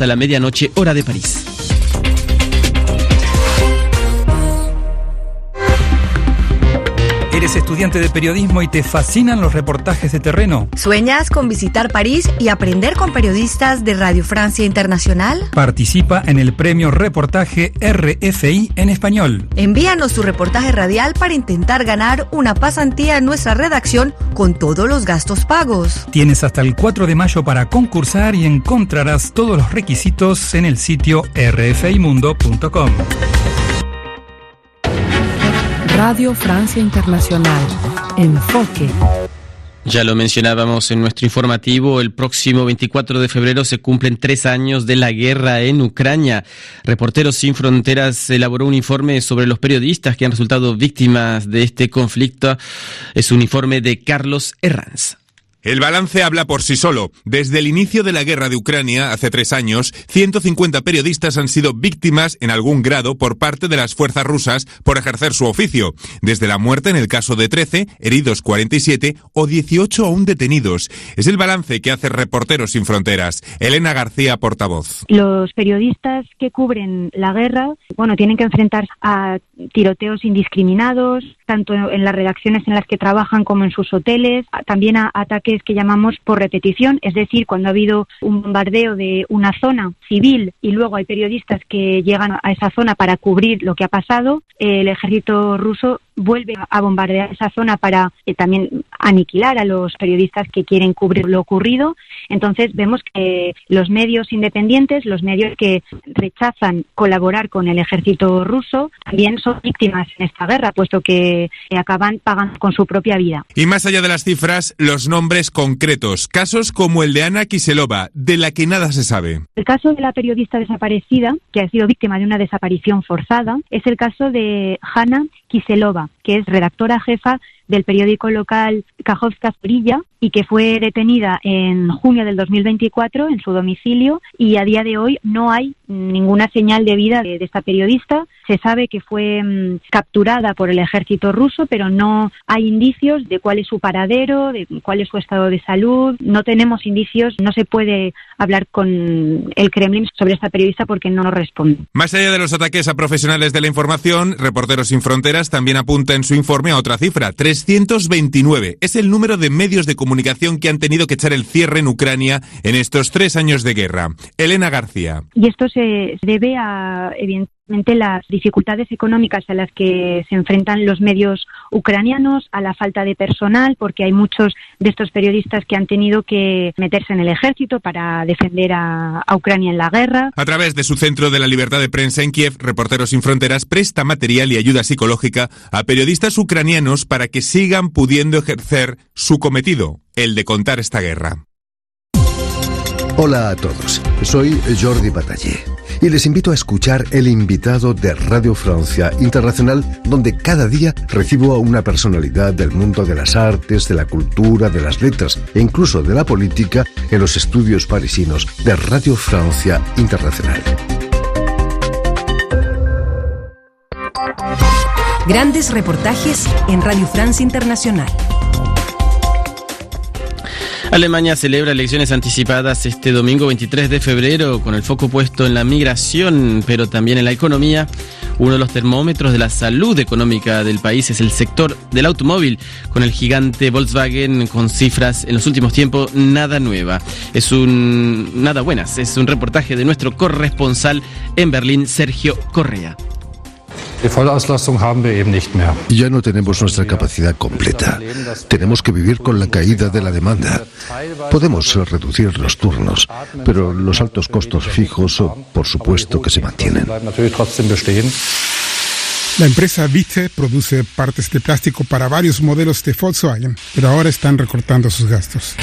hasta la medianoche, hora de París. ¿Eres estudiante de periodismo y te fascinan los reportajes de terreno? ¿Sueñas con visitar París y aprender con periodistas de Radio Francia Internacional? Participa en el premio Reportaje RFI en español. Envíanos tu reportaje radial para intentar ganar una pasantía en nuestra redacción con todos los gastos pagos. Tienes hasta el 4 de mayo para concursar y encontrarás todos los requisitos en el sitio rfimundo.com. Radio Francia Internacional. Enfoque. Ya lo mencionábamos en nuestro informativo, el próximo 24 de febrero se cumplen 3 años de la guerra en Ucrania. Reporteros Sin Fronteras elaboró un informe sobre los periodistas que han resultado víctimas de este conflicto. Es un informe de Carlos Herranz. El balance habla por sí solo. Desde el inicio de la guerra de Ucrania, hace 3 años, 150 periodistas han sido víctimas en algún grado por parte de las fuerzas rusas por ejercer su oficio. Desde la muerte en el caso de 13, heridos 47 o 18 aún detenidos. Es el balance que hace Reporteros Sin Fronteras. Elena García, portavoz. Los periodistas que cubren la guerra, tienen que enfrentarse a tiroteos indiscriminados, tanto en las redacciones en las que trabajan como en sus hoteles, también a ataques que llamamos por repetición, es decir, cuando ha habido un bombardeo de una zona civil y luego hay periodistas que llegan a esa zona para cubrir lo que ha pasado, el ejército ruso vuelve a bombardear esa zona para también aniquilar a los periodistas que quieren cubrir lo ocurrido. Entonces vemos que los medios independientes, los medios que rechazan colaborar con el ejército ruso, también son víctimas en esta guerra, puesto que acaban pagando con su propia vida. Y más allá de las cifras, los nombres concretos, casos como el de Ana Kiselova, de la que nada se sabe. El caso de la periodista desaparecida, que ha sido víctima de una desaparición forzada, es el caso de Hanna Kiselova, que es redactora jefa del periódico local Kajovska Zorilla y que fue detenida en junio del 2024 en su domicilio, y a día de hoy no hay ninguna señal de vida de esta periodista. Se sabe que fue capturada por el ejército ruso, pero no hay indicios de cuál es su paradero, de cuál es su estado de salud. No tenemos indicios, no se puede hablar con el Kremlin sobre esta periodista porque no nos responde. Más allá de los ataques a profesionales de la información, Reporteros Sin Fronteras también apunta en su informe a otra cifra, 329. Es el número de medios de comunicación que han tenido que echar el cierre en Ucrania en estos 3 años de guerra. Elena García. Y esto se debe a, evidentemente, las dificultades económicas a las que se enfrentan los medios ucranianos, a la falta de personal, porque hay muchos de estos periodistas que han tenido que meterse en el ejército para defender a Ucrania en la guerra. A través de su Centro de la Libertad de Prensa en Kiev, Reporteros Sin Fronteras presta material y ayuda psicológica a periodistas ucranianos para que sigan pudiendo ejercer su cometido, el de contar esta guerra. Hola a todos, soy Jordi Bataller y les invito a escuchar El Invitado de Radio Francia Internacional, donde cada día recibo a una personalidad del mundo de las artes, de la cultura, de las letras e incluso de la política en los estudios parisinos de Radio Francia Internacional. Grandes reportajes en Radio Francia Internacional. Alemania celebra elecciones anticipadas este domingo 23 de febrero con el foco puesto en la migración, pero también en la economía. Uno de los termómetros de la salud económica del país es el sector del automóvil, con el gigante Volkswagen con cifras en los últimos tiempos nada buenas. Es un reportaje de nuestro corresponsal en Berlín, Sergio Correa. Ya no tenemos nuestra capacidad completa. Tenemos que vivir con la caída de la demanda. Podemos reducir los turnos, pero los altos costos fijos, por supuesto, que se mantienen. La empresa Witte produce partes de plástico para varios modelos de Volkswagen, pero ahora están recortando sus gastos.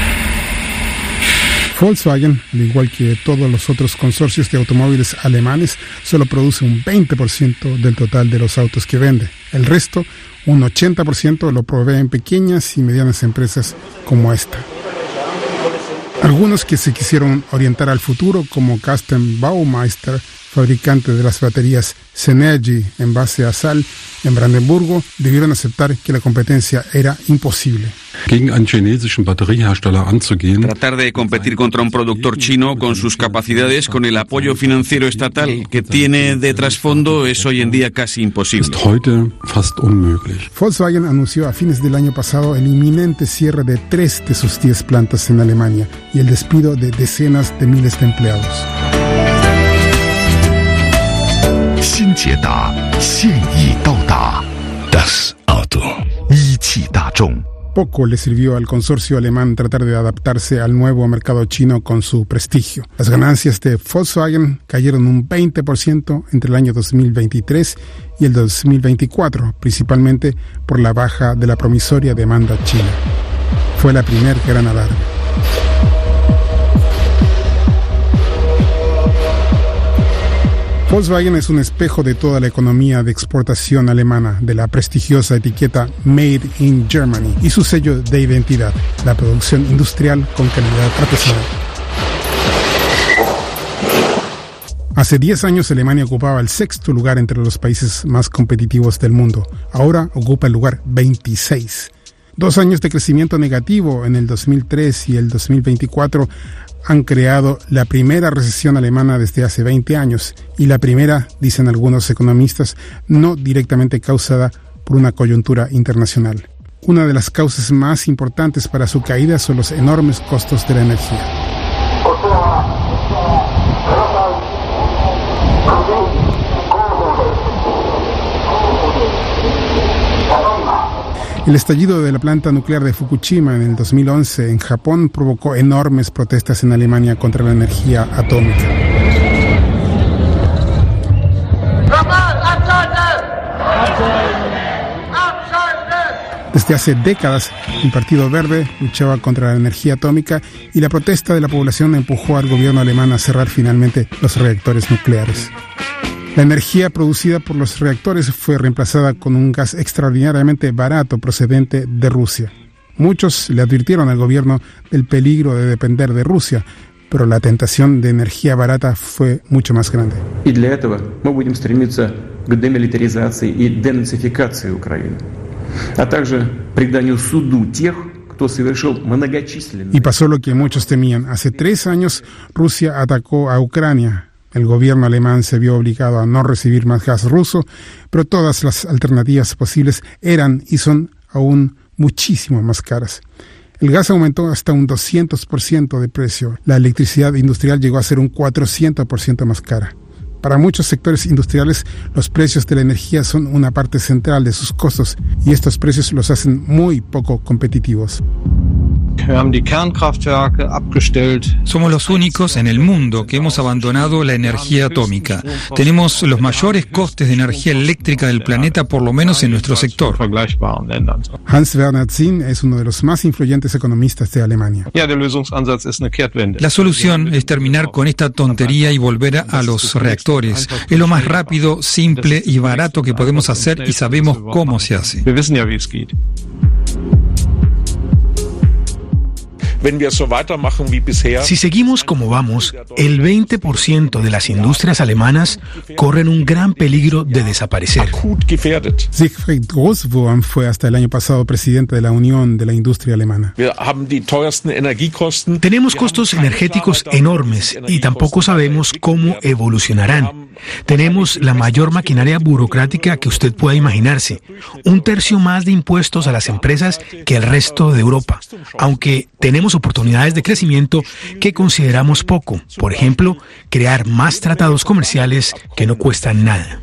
Volkswagen, al igual que todos los otros consorcios de automóviles alemanes, solo produce un 20% del total de los autos que vende. El resto, un 80%, lo proveen pequeñas y medianas empresas como esta. Algunos que se quisieron orientar al futuro, como Carsten Baumeister, fabricante de las baterías Synergy en base a sal en Brandenburgo, debieron aceptar que la competencia era imposible. Tratar de competir contra un productor chino con sus capacidades, con el apoyo financiero estatal que tiene de trasfondo, es hoy en día casi imposible. Volkswagen anunció a fines del año pasado el inminente cierre de 3 de sus 10 plantas en Alemania y el despido de decenas de miles de empleados. Poco le sirvió al consorcio alemán tratar de adaptarse al nuevo mercado chino con su prestigio. Las ganancias de Volkswagen cayeron un 20% entre el año 2023 y el 2024, principalmente por la baja de la promisoria demanda china. Fue la primera gran alarma. Volkswagen es un espejo de toda la economía de exportación alemana, de la prestigiosa etiqueta Made in Germany y su sello de identidad, la producción industrial con calidad artesanal. Hace 10 años Alemania ocupaba el 6º lugar entre los países más competitivos del mundo. Ahora ocupa el lugar 26. 2 años de crecimiento negativo en el 2003 y el 2024 han creado la primera recesión alemana desde hace 20 años y la primera, dicen algunos economistas, no directamente causada por una coyuntura internacional. Una de las causas más importantes para su caída son los enormes costos de la energía. El estallido de la planta nuclear de Fukushima en el 2011 en Japón provocó enormes protestas en Alemania contra la energía atómica. Desde hace décadas, el Partido Verde luchaba contra la energía atómica y la protesta de la población empujó al gobierno alemán a cerrar finalmente los reactores nucleares. La energía producida por los reactores fue reemplazada con un gas extraordinariamente barato procedente de Rusia. Muchos le advirtieron al gobierno del peligro de depender de Rusia, pero la tentación de energía barata fue mucho más grande. Y для этого мы будем стремиться к демилитаризации и денацификации Украины, а также преданию суду тех, кто совершил многочисленные. Y pasó lo que muchos temían. Hace 3 años Rusia atacó a Ucrania. El gobierno alemán se vio obligado a no recibir más gas ruso, pero todas las alternativas posibles eran y son aún muchísimo más caras. El gas aumentó hasta un 200% de precio. La electricidad industrial llegó a ser un 400% más cara. Para muchos sectores industriales, los precios de la energía son una parte central de sus costos y estos precios los hacen muy poco competitivos. Somos los únicos en el mundo que hemos abandonado la energía atómica. Tenemos los mayores costes de energía eléctrica del planeta, por lo menos en nuestro sector. Hans-Werner Zinn es uno de los más influyentes economistas de Alemania. La solución es terminar con esta tontería y volver a los reactores. Es lo más rápido, simple y barato que podemos hacer y sabemos cómo se hace. Si seguimos como vamos, el 20% de las industrias alemanas corren un gran peligro de desaparecer. Siegfried Grosswurm fue hasta el año pasado presidente de la Unión de la Industria Alemana. Tenemos costos energéticos enormes y tampoco sabemos cómo evolucionarán. Tenemos la mayor maquinaria burocrática que usted pueda imaginarse, 1/3 más de impuestos a las empresas que el resto de Europa, aunque tenemos oportunidades de crecimiento que consideramos poco. Por ejemplo, crear más tratados comerciales que no cuestan nada.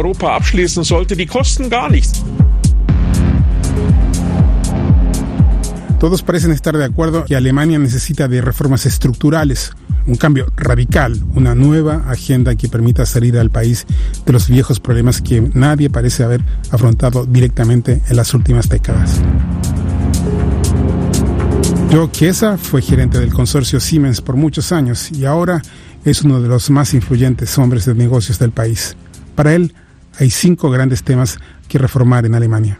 Todos parecen estar de acuerdo que Alemania necesita de reformas estructurales, un cambio radical, una nueva agenda que permita salir al país de los viejos problemas que nadie parece haber afrontado directamente en las últimas décadas. Joe Chiesa fue gerente del consorcio Siemens por muchos años y ahora es uno de los más influyentes hombres de negocios del país. Para él, hay 5 grandes temas que reformar en Alemania.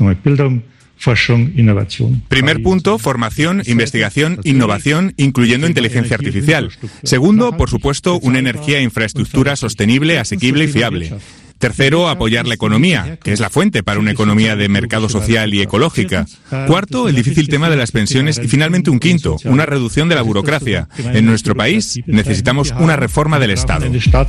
Primer punto, formación, investigación, innovación, incluyendo inteligencia artificial. Segundo, por supuesto, una energía e infraestructura sostenible, asequible y fiable. Tercero, apoyar la economía, que es la fuente para una economía de mercado social y ecológica. Cuarto, el difícil tema de las pensiones. Y finalmente un quinto, una reducción de la burocracia. En nuestro país necesitamos una reforma del Estado.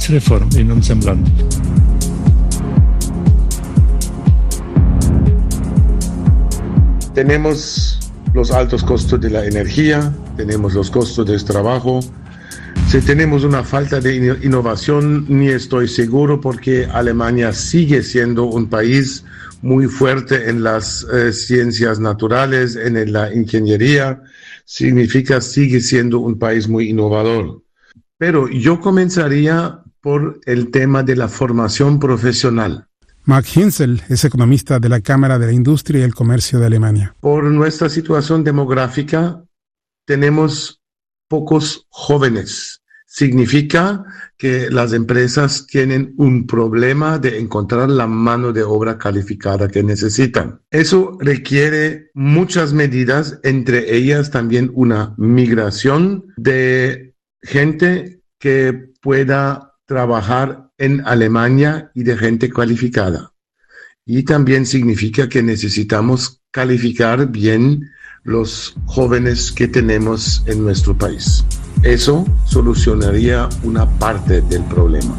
Tenemos los altos costos de la energía, tenemos los costos del trabajo. Si tenemos una falta de innovación, ni estoy seguro, porque Alemania sigue siendo un país muy fuerte en las ciencias naturales, en la ingeniería. Significa sigue siendo un país muy innovador. Pero yo comenzaría por el tema de la formación profesional. Mark Hensel es economista de la Cámara de la Industria y el Comercio de Alemania. Por nuestra situación demográfica, tenemos pocos jóvenes. Significa que las empresas tienen un problema de encontrar la mano de obra calificada que necesitan. Eso requiere muchas medidas, entre ellas también una migración de gente que pueda trabajar en Alemania y de gente cualificada. Y también significa que necesitamos calificar bien los jóvenes que tenemos en nuestro país. Eso solucionaría una parte del problema.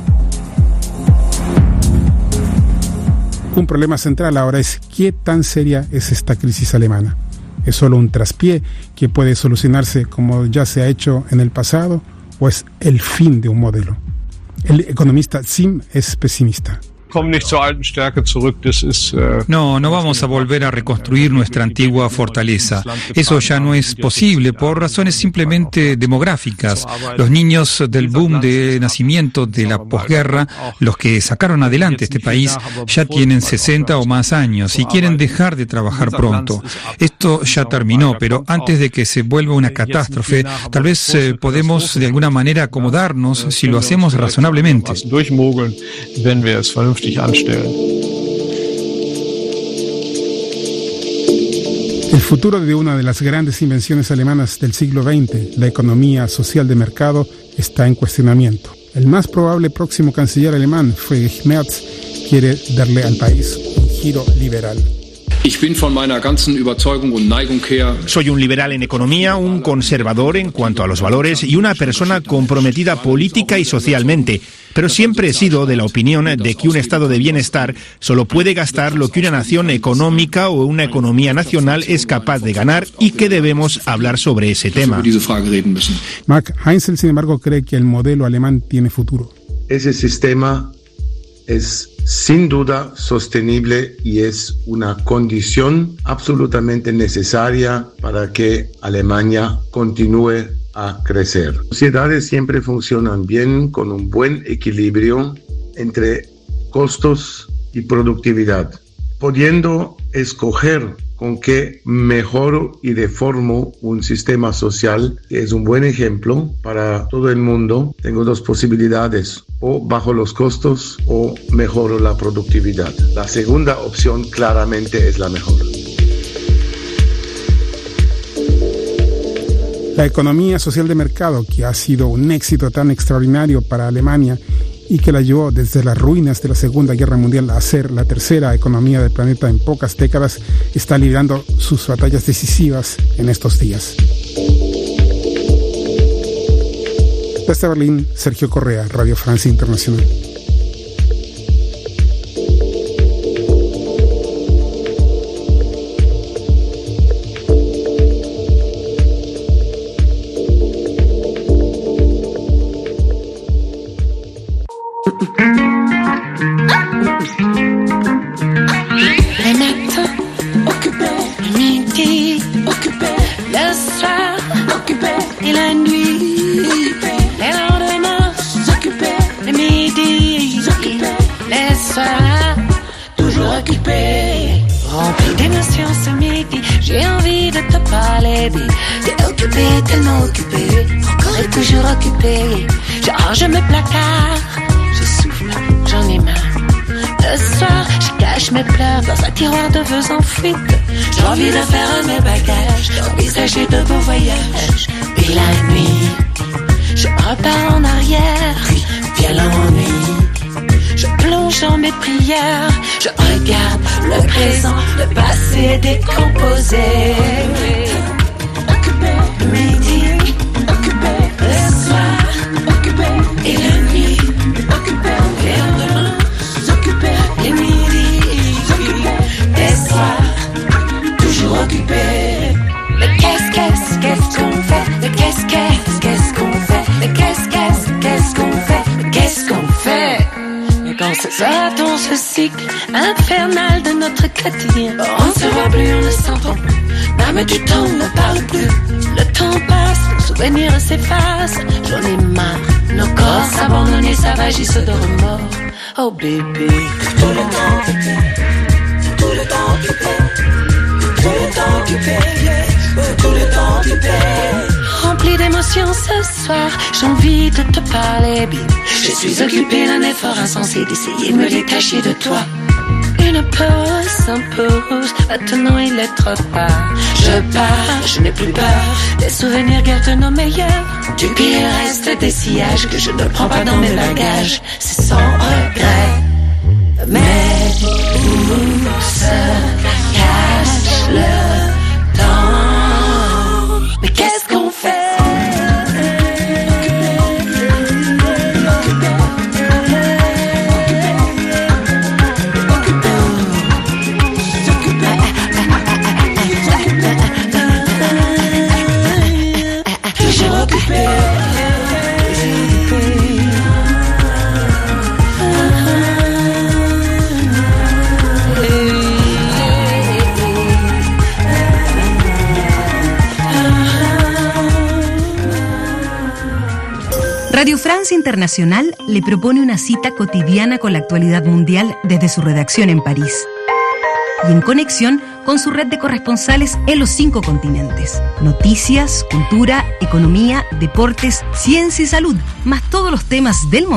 Un problema central ahora es qué tan seria es esta crisis alemana. ¿Es solo un traspié que puede solucionarse como ya se ha hecho en el pasado o es el fin de un modelo? El economista Zim es pesimista. No vamos a volver a reconstruir nuestra antigua fortaleza. Eso ya no es posible por razones simplemente demográficas. Los niños del boom de nacimiento de la posguerra, los que sacaron adelante este país, ya tienen 60 o más años y quieren dejar de trabajar pronto. Esto ya terminó, pero antes de que se vuelva una catástrofe, tal vez podemos de alguna manera acomodarnos si lo hacemos razonablemente. El futuro de una de las grandes invenciones alemanas del siglo XX, la economía social de mercado, está en cuestionamiento. El más probable próximo canciller alemán, Friedrich Merz, quiere darle al país un giro liberal. Soy un liberal en economía, un conservador en cuanto a los valores y una persona comprometida política y socialmente. Pero siempre he sido de la opinión de que un estado de bienestar solo puede gastar lo que una nación económica o una economía nacional es capaz de ganar y que debemos hablar sobre ese tema. Mark Hensel, sin embargo, cree que el modelo alemán tiene futuro. Ese sistema es sin duda sostenible y es una condición absolutamente necesaria para que Alemania continúe a crecer. Las sociedades siempre funcionan bien con un buen equilibrio entre costos y productividad, pudiendo escoger con qué mejoro y deformo un sistema social que es un buen ejemplo para todo el mundo. Tengo dos posibilidades: o bajo los costos o mejoro la productividad. La segunda opción claramente es la mejor. La economía social de mercado, que ha sido un éxito tan extraordinario para Alemania y que la llevó desde las ruinas de la Segunda Guerra Mundial a ser la tercera economía del planeta en pocas décadas, está librando sus batallas decisivas en estos días. Desde Berlín, Sergio Correa, Radio Francia Internacional. Je me placard, je souffle, j'en ai marre. Le soir, je cache mes pleurs dans un tiroir de vœux en fuite. J'ai envie de faire mes bagages, d'envisager de beaux voyages. Puis la nuit, je repars en arrière, vient l'ennui. Je plonge en mépris. hier. Je regarde le présent, le passé décomposé. Occupé, le midi, occupé, le soir, occupé, et la nuit, occupé, les lendemains, occupé, les midis, occupé, les soirs, toujours occupé. Mais qu'est-ce qu'on fait? Mais qu'est-ce qu'on fait? Mais qu'est-ce qu'on fait? Mais qu'est-ce qu'on fait? Mais quand c'est ça, dans ce cycle infernal de notre quotidien, on ne se voit plus, on ne s'entend plus. Même du temps, on ne parle plus. Le temps passe, nos souvenirs s'effacent. J'en ai marre, nos corps s'abandonnent, s'avagissent de remords. Oh bébé, tout le temps occupé, tout le temps occupé, tout le temps occupé, tout le temps occupé. Rempli d'émotions ce soir, j'ai envie de te parler, baby. Je suis occupé d'un effort insensé d'essayer de me détacher de toi. Une pause s'impose, maintenant il est trop tard. Je pars, je n'ai plus peur, les souvenirs gardent nos meilleurs. Du pire reste des sillages que je ne prends pas dans mes bagages. C'est sans regret, mais où se cache le temps? Mais qu'est-ce qu'on fait? Radio France Internacional le propone una cita cotidiana con la actualidad mundial desde su redacción en París y en conexión con su red de corresponsales en los 5 continentes. Noticias, cultura, economía, deportes, ciencia y salud, más todos los temas del momento.